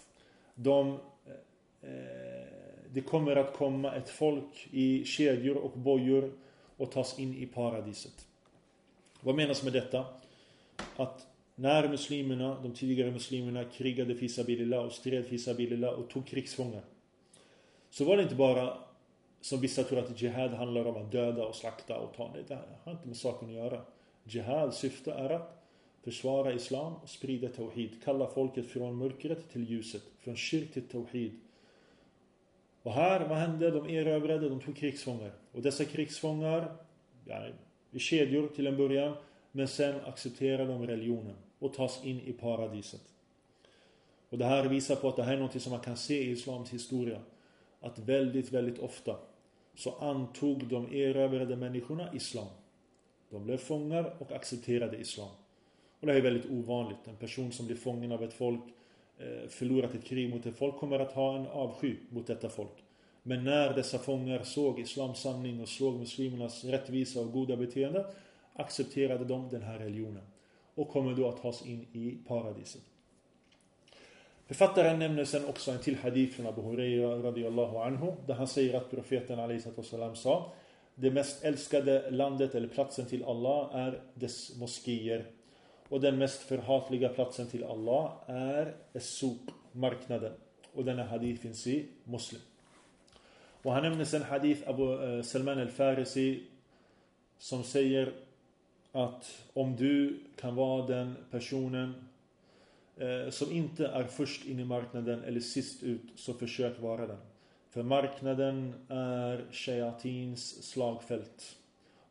det kommer att komma ett folk i kedjor och bojor och tas in i paradiset. Vad menas med detta? Att när muslimerna, de tidigare muslimerna krigade fi sabilillah och stred fi sabilillah och tog krigsfångar, så var det inte bara som vissa tror att jihad handlar om att döda och slakta och ta. Det har inte med saken att göra. Jihad syfte är att försvara islam och sprida tawhid. Kalla folket från mörkret till ljuset. Från shirk till tawhid. Och här, vad hände? De erövrade, de tog krigsfångar. Och dessa krigsfångar i kedjor till en början. Men sen accepterar de religionen och tas in i paradiset. Och det här visar på att det här är något som man kan se i islams historia. Att väldigt, väldigt ofta så antog de erövrade människorna islam. De blev fångar och accepterade islam. Och det är väldigt ovanligt. En person som blir fången av ett folk, förlorat ett krig mot ett folk, kommer att ha en avsky mot detta folk. Men när dessa fångar såg islams sanning och såg muslimernas rättvisa och goda beteende, accepterade de den här religionen. Och kommer då att tas in i paradiset. Författaren nämner sen också en till hadith från Abu Huraira radiyallahu anhu. Där han säger att profeten alaihissalam sa: det mest älskade landet eller platsen till Allah är dess moskéer. Och den mest förhatliga platsen till Allah är as-suq, marknaden. Och denna hadith finns i Muslim. Och han nämner sen hadith Abu Salman al-Farisi som säger att om du kan vara den personen som inte är först in i marknaden eller sist ut, så försök vara den. För marknaden är shayatins slagfält.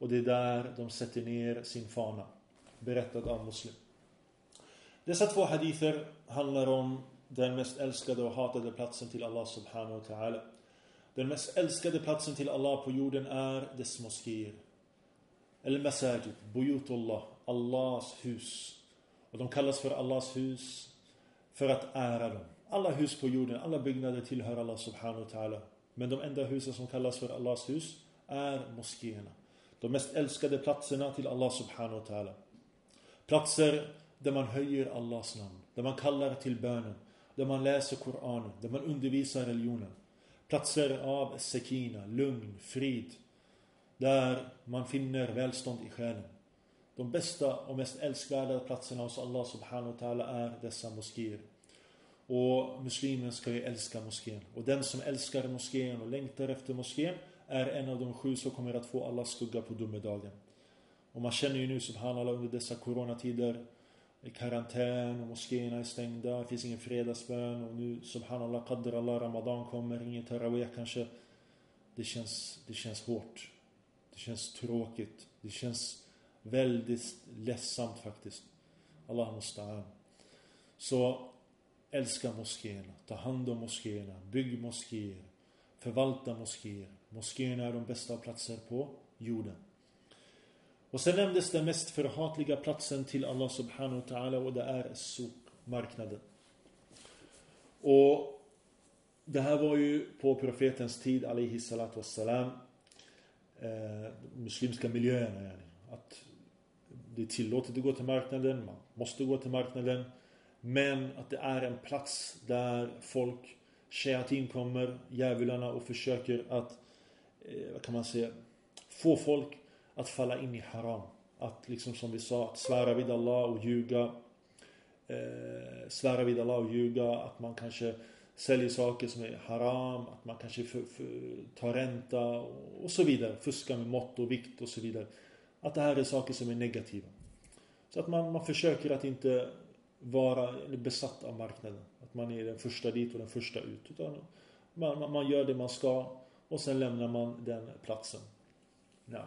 Och det är där de sätter ner sin fana. Berättat av Muslim. Dessa två hadither handlar om den mest älskade och hatade platsen till Allah subhanahu wa ta'ala. Den mest älskade platsen till Allah på jorden är dess moskéer. Al-Masajid, Buyutullah, Allahs hus. Och de kallas för Allahs hus för att ära dem. Alla hus på jorden, alla byggnader tillhör Allah subhanahu wa ta'ala. Men de enda husen som kallas för Allahs hus är moskéerna. De mest älskade platserna till Allah subhanahu wa ta'ala. Platser där man höjer Allahs namn. Där man kallar till bönen. Där man läser Koranen. Där man undervisar religionen. Platser av sekina, lugn, frid. Där man finner välstånd i själen. De bästa och mest älskvärda platserna hos Allah subhanahu wa ta'ala är dessa moskéer. Och muslimen ska ju älska moskén. Och den som älskar moskén och längtar efter moskén är en av de 7 som kommer att få Allahs skugga på domedagen. Och man känner ju nu subhanallah under dessa coronatider i karantän och moskéerna är stängda. Det finns ingen fredagsbön och nu subhanallah qadr Allah Ramadan kommer. Ingen tarawih kanske. Det känns hårt. Det känns tråkigt. Det känns väldigt ledsamt faktiskt. Allah musta'an. Så älska moskéerna. Ta hand om moskéerna. Bygg moskéer. Förvalta moskéer. Moskéerna är de bästa platser på jorden. Och sen nämndes den mest förhatliga platsen till Allah subhanahu wa ta'ala och det är sopmarknaden. Och det här var ju på profetens tid alaihi salatu wassalam, muslimska miljöerna yani. Att det är tillåtet att gå till marknaden, man måste gå till marknaden, men att det är en plats där folk, shayatin kommer, djävularna och försöker att vad kan man säga, få folk att falla in i haram. Att liksom som vi sa, att svära vid Allah och ljuga. Svära vid Allah och ljuga. Att man kanske säljer saker som är haram. Att man kanske tar ränta och så vidare. Fuska med mått och vikt och så vidare. Att det här är saker som är negativa. Så att man försöker att inte vara besatt av marknaden. Att man är den första dit och den första ut. Utan man gör det man ska och sen lämnar man den platsen. Ja.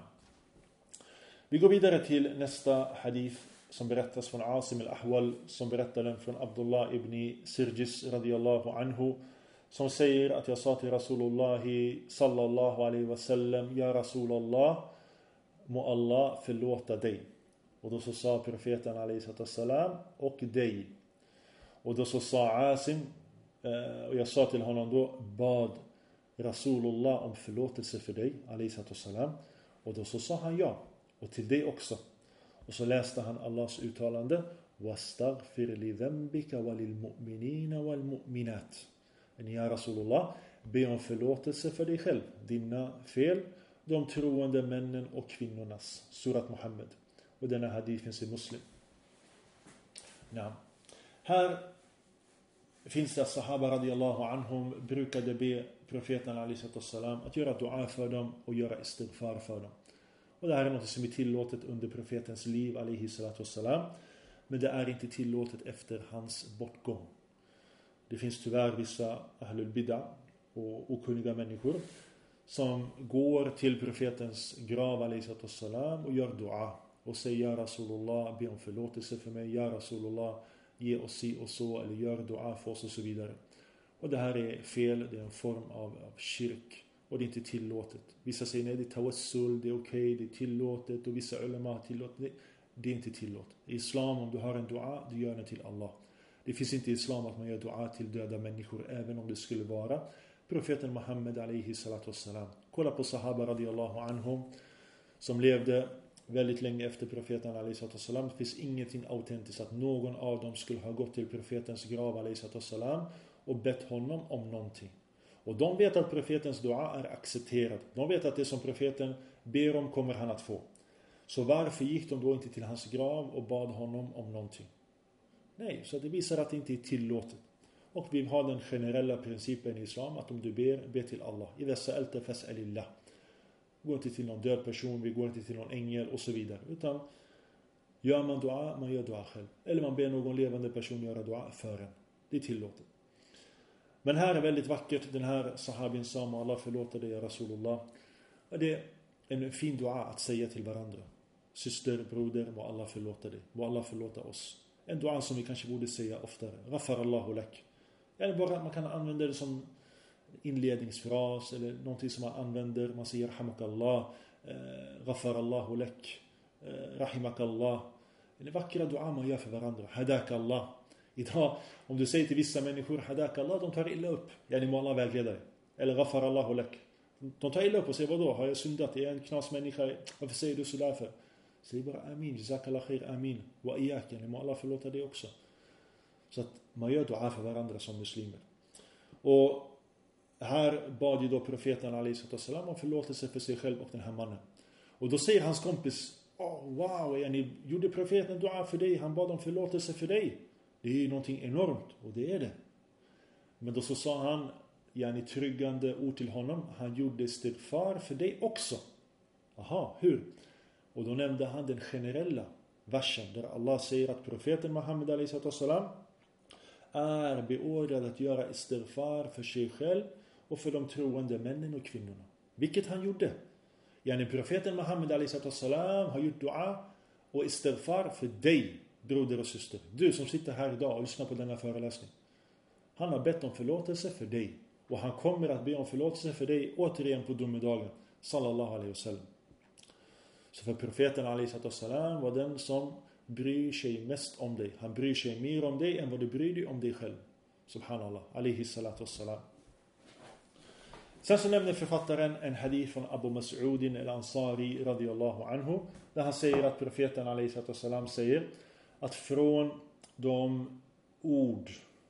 Vi går vidare till nästa hadith som berättas från Asim al-Ahwal, som berättar den från Abdullah ibn Sirjis radiyallahu anhu, som säger att jag sa till Rasulullah sallallahu alaihi wasallam: Ja Rasulullah, må Allah förlåta dig. Och då så sa profeten alaihi wasallam: och dig. Och då så sa Asim, och jag sa till honom då: bad Rasulullah om förlåtelse för dig alaihi wasallam. Och då så sa han ja. Och till det också. Och så läste han Allahs uttalande: Wastaghfir li dhanbika walil mu'minina wal mu'minat. Ja Rasulullah, be om förlåtelse för dig själv, dina fel, de troende männen och kvinnornas. Surat Muhammad. Och denna hadith finns i Muslim. Ja. Här finns det att sahaba radiyallahu anhum brukade be profeten alaihi wasallam att göra dua för dem och göra istighfar för dem. Och det här är något som är tillåtet under profetens liv alaihi salatu wassalam. Men det är inte tillåtet efter hans bortgång. Det finns tyvärr vissa ahlul bid'ah och okunniga människor som går till profetens grav alaihi salatu wassalam och gör dua. Och säger: Ja Rasulullah, be om förlåtelse för mig. Ja Rasulullah, ge oss si och så. Eller gör dua för oss och så vidare. Och det här är fel. Det är en form av kyrk. Och det är inte tillåtet. Vissa säger nej, det är tawassul, det är okej, det är tillåtet. Och vissa ulama har tillåtet. Det är inte tillåtet. I islam, om du har en dua, du gör den till Allah. Det finns inte i islam att man gör dua till döda människor, även om det skulle vara profeten Muhammad alaihi salatu wassalam. Kolla på sahaba radiyallahu anhum som levde väldigt länge efter profeten alaihi salatu wassalam. Det finns ingenting autentiskt att någon av dem skulle ha gått till profetens grav alaihi salatu wassalam och bett honom om någonting. Och de vet att profetens dua är accepterad. De vet att det som profeten ber om kommer han att få. Så varför gick de då inte till hans grav och bad honom om någonting? Nej, så det visar att det inte är tillåtet. Och vi har den generella principen i islam att om du ber till Allah. Idha sa'alta fas'alillah. Gå inte till någon död person, vi går inte till någon ängel och så vidare. Utan gör man dua, man gör dua själv. Eller man ber någon levande person göra dua för en. Det är tillåtet. Men här är väldigt vackert. Den här sahabin sa: Allah förlåter dig, Rasulullah. Det en fin dua att säga till varandra. Syster, broder, må Allah förlåta dig. Må Allah förlåta oss. En dua som vi kanske borde säga oftare. Ghafarallahu lak. Eller bara man kan använda det som inledningsfras eller någonting som man använder. Man säger Rahmakallah, Ghafarallahu lak, Rahimakallah. Eller vackra dua man gör för varandra. Hadakallah. Idag, om du säger till vissa människor Hadakallah, de tar illa upp. Yani må Allah vägleda dig. Eller Ghafarallahu lak. De tar illa upp och säger, vadå? Har jag syndat? Är jag en knasmänniska? Varför säger du så därför? Säg bara amin, jazakallah khair, amin. Wa iyakan, må Allah förlåta dig också. Så att man gör dua för varandra som muslimer. Och här bad ju då profeten alaihissalam om förlåtelse för sig själv och den här mannen. Och då säger hans kompis, wow, yani, gjorde profeten dua för dig? Han bad om förlåtelse för dig. Det är ju någonting enormt, och det är det. Men då så sa han, yani tryggande ord till honom, han gjorde istighfar för dig också. Aha, hur? Och då nämnde han den generella versen där Allah säger att profeten Muhammed alaihissalam är beordrad att göra istighfar för sig själv och för de troende männen och kvinnorna. Vilket han gjorde. Yani profeten Muhammed alaihissalam har gjort dua och istighfar för dig, broder och syster. Du som sitter här idag och lyssnar på denna föreläsning. Han har bett om förlåtelse för dig. Och han kommer att be om förlåtelse för dig återigen på domedagen. Sallallahu alaihi wasallam. Så för profeten alaihissalam var den som bryr sig mest om dig. Han bryr sig mer om dig än vad du bryr dig om dig själv. Subhanallah. Alaihissalatu wassalam. Sen så nämner författaren en hadith från Abu Mas'udin al-Ansari radiyallahu anhu. Där han säger att profeten alaihissalam säger att från de ord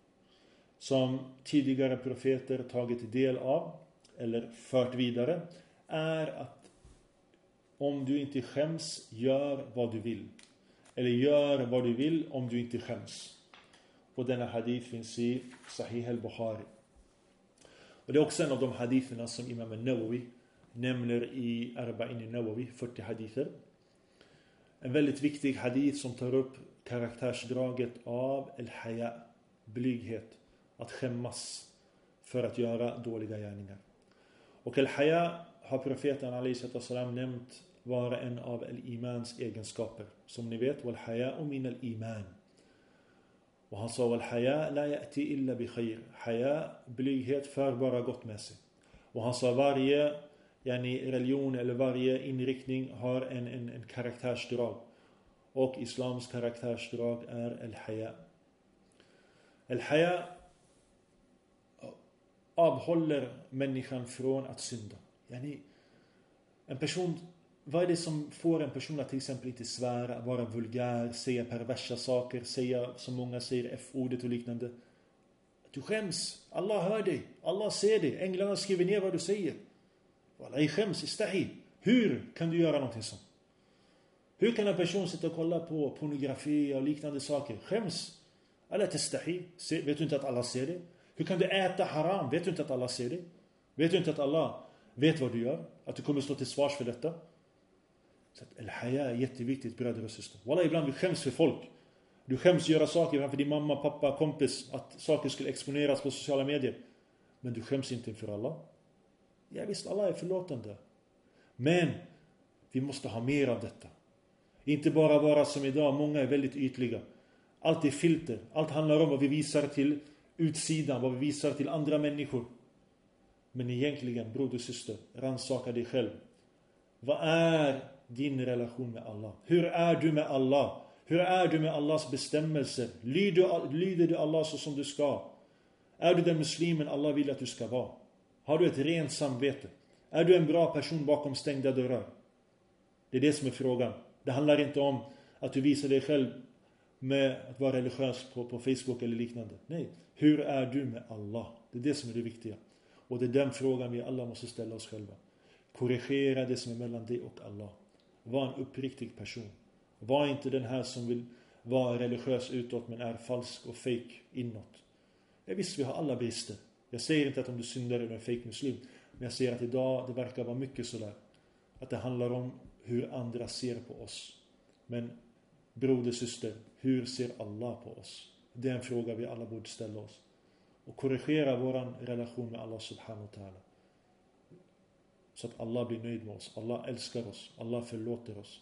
som tidigare profeter tagit del av eller fört vidare är att om du inte skäms, gör vad du vill. Eller gör vad du vill om du inte skäms. Och denna hadith finns i Sahih al-Bukhari. Och det är också en av de haditherna som Imam al-Nawawi nämner i Arba'in al-Nawawi, 40 hadither. En väldigt viktig hadith som tar upp karaktärsdraget av al-haya, blyghet. Att skämmas för att göra dåliga gärningar. Och al-haya har profeten alaihissalam nämnt vara en av al-imans egenskaper. Som ni vet, wal-haya min al-iman. Och han sa, wal-haya la ya'ti illa bi khair. Haya, blyghet, för bara gott med sig. Och han sa, varje religion eller varje inriktning har en karaktärsdrag. Och islams karaktärsdrag är al-haya. Al-haya avhåller människan från att synda. En person, vad är det som får en person att till exempel inte svära, vara vulgär, säga perversa saker, säga som många säger F-ordet och liknande? Du skäms, Allah hör dig, Allah ser dig, änglarna skriver ner vad du säger. Wallah, skäms, istahi. Hur kan du göra någonting sånt? Hur kan en person sitta och kolla på pornografi och liknande saker? Skäms. Alla testahi, vet du inte att Allah ser dig? Hur kan du äta haram? Vet du inte att Allah ser dig? Vet du inte att Allah vet vad du gör? Att du kommer stå till svars för detta? Så att al-haya är jätteviktigt, bröder och syster. Wallah, ibland vi skäms för folk. Du skäms göra saker framför din mamma, pappa, kompis. Att saker skulle exponeras på sociala medier. Men du skäms inte inför Allah. Ja visst, Allah är förlåtande. Men vi måste ha mer av detta. Inte bara vara som idag. Många är väldigt ytliga. Allt är filter. Allt handlar om vad vi visar till utsidan. Vad vi visar till andra människor. Men egentligen, broder och syster, rannsaka dig själv. Vad är din relation med Allah? Hur är du med Allah? Hur är du med Allahs bestämmelser? Lyder du Allah så som du ska? Är du den muslimen Allah vill att du ska vara? Har du ett rent samvete? Är du en bra person bakom stängda dörrar? Det är det som är frågan. Det handlar inte om att du visar dig själv med att vara religiös på Facebook eller liknande. Nej, hur är du med Allah? Det är det som är det viktiga. Och det är den frågan vi alla måste ställa oss själva. Korrigera det som är mellan dig och Allah. Var en uppriktig person. Var inte den här som vill vara religiös utåt men är falsk och fake inåt. Visst, vi har alla brister. Jag säger inte att om du syndar är en fake muslim. Men jag säger att idag det verkar vara mycket sådär. Att det handlar om hur andra ser på oss. Men broder, syster, hur ser Allah på oss? Det är en fråga vi alla borde ställa oss. Och korrigera våran relation med Allah subhanahu wa ta'ala. Så att Allah blir nöjd med oss. Allah älskar oss. Allah förlåter oss.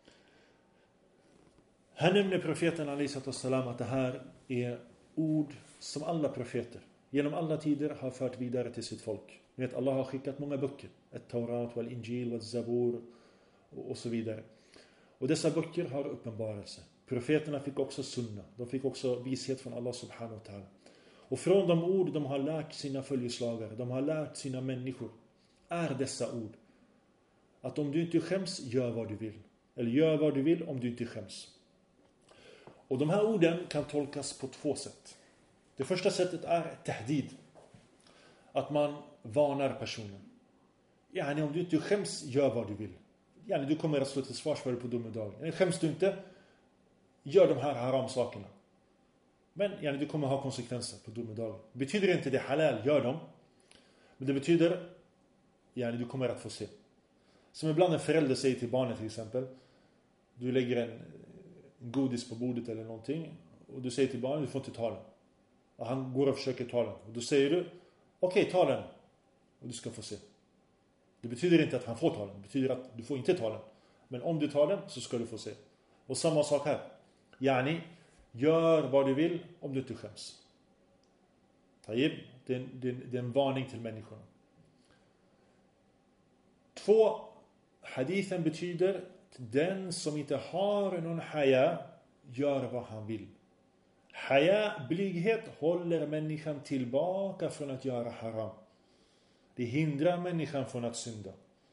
Här nämner profeten alaihissalam att det här är ord som alla profeter genom alla tider har fört vidare till sitt folk. Ni vet, Allah har skickat många böcker. Ett Taurat, ett Injil, ett Zabur och så vidare. Och dessa böcker har uppenbarelse. Profeterna fick också sunna. De fick också vishet från Allah subhanahu wa ta'ala. Och från de ord de har lärt sina följeslagare, de har lärt sina människor, är dessa ord. Att om du inte skäms, gör vad du vill. Eller gör vad du vill om du inte skäms. Och de här orden kan tolkas på två sätt. Det första sättet är tahdid. Att man varnar personen. Yani om du inte skäms, gör vad du vill. Yani du kommer att stå till svars för det på domedagen. Skäms du inte, gör de här haram sakerna. Men yani du kommer ha konsekvenser på domedagen. Betyder inte det halal, gör dem. Men det betyder yani du kommer att få se. Som ibland en förälder säger till barnet till exempel. Du lägger en godis på bordet eller någonting. Och du säger till barnet, du får inte ta den. Och han går och försöker ta den. Och då säger du, okej, ta den. Och du ska få se. Det betyder inte att han får ta den. Det betyder att du får inte ta den. Men om du tar den så ska du få se. Och samma sak här. Yani, gör vad du vill om du inte skäms. Tayyib, det är en varning till människorna. 2. Hadithen betyder att den som inte har någon haya gör vad han vill. Haya, blyghet, håller människan tillbaka från att göra haram. Det hindrar människan från att synda.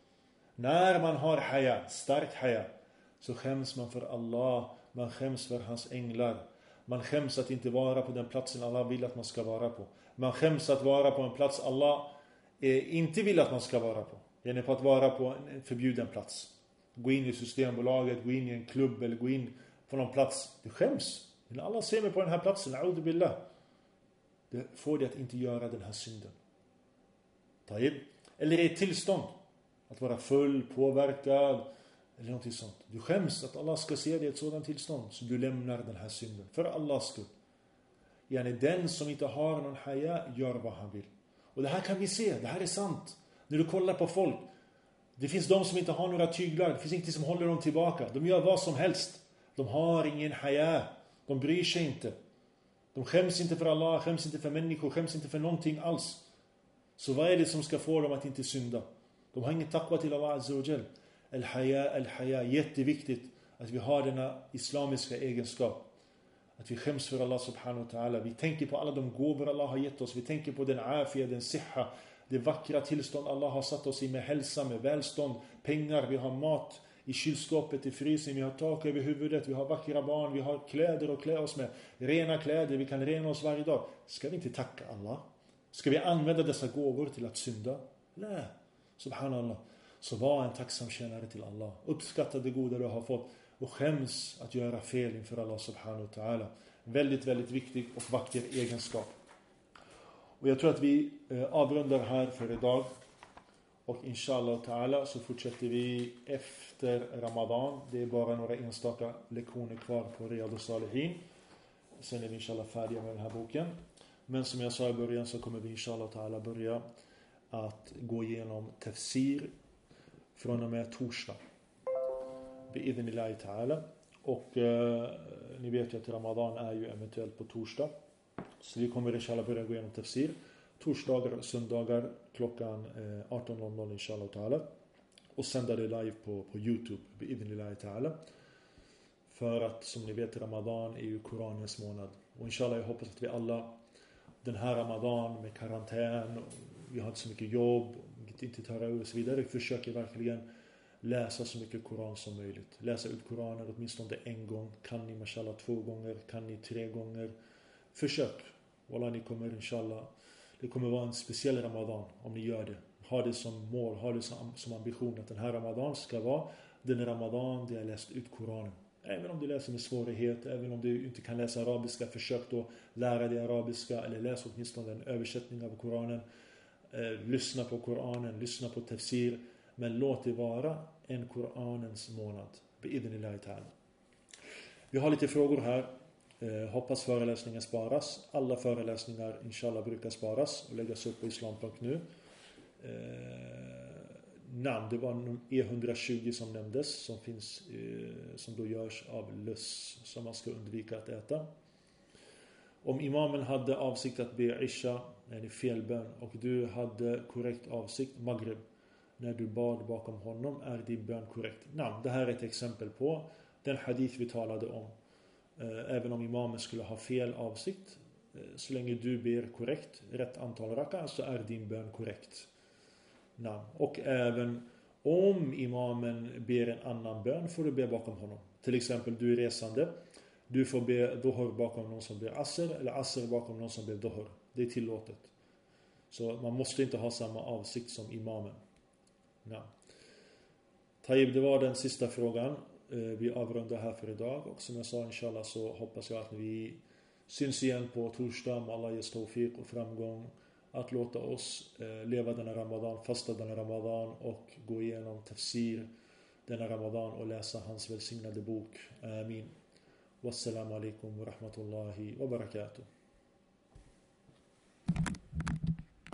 När man har haya, stark haya, så skäms man för Allah. Man skäms för hans änglar. Man skäms att inte vara på den platsen Allah vill att man ska vara på. Man skäms att vara på en plats Allah inte vill att man ska vara på. Det är på att vara på en förbjuden plats. Gå in i Systembolaget, gå in i en klubb eller gå in på någon plats. Du skäms. Men Allah ser mig på den här platsen. A'udhu billah. Det får dig att inte göra den här synden. Taib. Eller i ett tillstånd. Att vara full, påverkad. Eller någonting sånt. Du skäms att Allah ska se dig i ett sådant tillstånd. Så du lämnar den här synden. För Allahs skull. Yani den som inte har någon haya gör vad han vill. Och det här kan vi se. Det här är sant. När du kollar på folk. Det finns de som inte har några tyglar. Det finns inget som håller dem tillbaka. De gör vad som helst. De har ingen haya. De bryr sig inte. De skäms inte för Allah. Skäms inte för människor. Skäms inte för någonting alls. Så vad är det som ska få dem att inte synda? De har ingen taqwa till Allah Azza wa Jal. Al-haya. Jätteviktigt att vi har denna islamiska egenskap. Att vi skäms för Allah subhanahu wa ta'ala. Vi tänker på alla de gåvor Allah har gett oss. Vi tänker på den afia, den siha. Det vackra tillstånd Allah har satt oss i med hälsa, med välstånd, pengar. Vi har mat i kylskåpet, i frysen. Vi har tak över huvudet. Vi har vackra barn. Vi har kläder att klä oss med. Rena kläder. Vi kan rena oss varje dag. Ska vi inte tacka Allah? Ska vi använda dessa gåvor till att synda? Nej. Subhanallah. Så var en tacksam tjänare till Allah. Uppskatta det goda du har fått. Och skäms att göra fel inför Allah subhanahu wa ta'ala. Väldigt, väldigt viktig och vacker egenskap. Och jag tror att vi avrundar här för idag. Och inshallah ta'ala så fortsätter vi efter Ramadan. Det är bara några enstaka lektioner kvar på Riyadh Salihin. Sen är vi inshallah färdiga med den här boken. Men som jag sa i början så kommer vi inshallah ta'ala börja att gå igenom tafsir från och med torsdag. Bi'idhnillahi ta'ala. Och ni vet ju att Ramadan är ju eventuellt på torsdag. Så vi kommer inshallah börja gå igenom tafsir. Torsdagar och söndagar klockan 18.00 inshallah ta'ala. Och sända det live på YouTube. Bi'idhnillahi ta'ala. För att som ni vet Ramadan är ju Koranens månad. Och inshallah jag hoppas att vi alla den här Ramadan med karantän. Vi har inte så mycket jobb. Inte tar över och så vidare. Vi försöker verkligen läsa så mycket Koran som möjligt. Läsa ut Koranen åtminstone en gång. Kan ni mashallah 2 gånger. Kan ni 3 gånger. Försök. Wallah ni kommer inshallah. Det kommer vara en speciell Ramadan om ni gör det. Ha det som mål. Ha det som ambition att den här Ramadan ska vara den Ramadan där jag läst ut Koranen. Även om du läser med svårighet. Även om du inte kan läsa arabiska. Försök då lära dig arabiska. Eller läs åtminstone en översättning av Koranen. Lyssna på Koranen. Lyssna på tafsir. Men låt det vara en Koranens månad. Bi'idhnillahi ta'ala. Vi har lite frågor här. Hoppas föreläsningen sparas. Alla föreläsningar inshallah brukar sparas och läggas upp på islam.nu. namn. Det var E120 som nämndes, som finns, som då görs av löss, som man ska undvika att äta. Om imamen hade avsikt att be Isha, en felbön, och du hade korrekt avsikt, Maghrib, när du bad bakom honom, är din bön korrekt? Det här är ett exempel på den hadith vi talade om. Även om imamen skulle ha fel avsikt, så länge du ber korrekt, rätt antal raka, så är din bön korrekt. Och även om imamen ber en annan bön, får du be bakom honom. Till exempel, du är resande, du får be Dohor bakom någon som ber Asr, eller Asr bakom någon som ber Dohor. Det är tillåtet. Så man måste inte ha samma avsikt som imamen. Taib, det var den sista frågan. Vi avrundar här för idag. Och som jag sa, inshallah, så hoppas jag att vi syns igen på torsdag. Med Allah ges tawfiq och framgång. Att låta oss leva denna Ramadan, fasta denna Ramadan och gå igenom tafsir denna Ramadan och läsa hans välsignade bok. Amin. Wassalamu alaikum wa rahmatullahi wa barakatuh.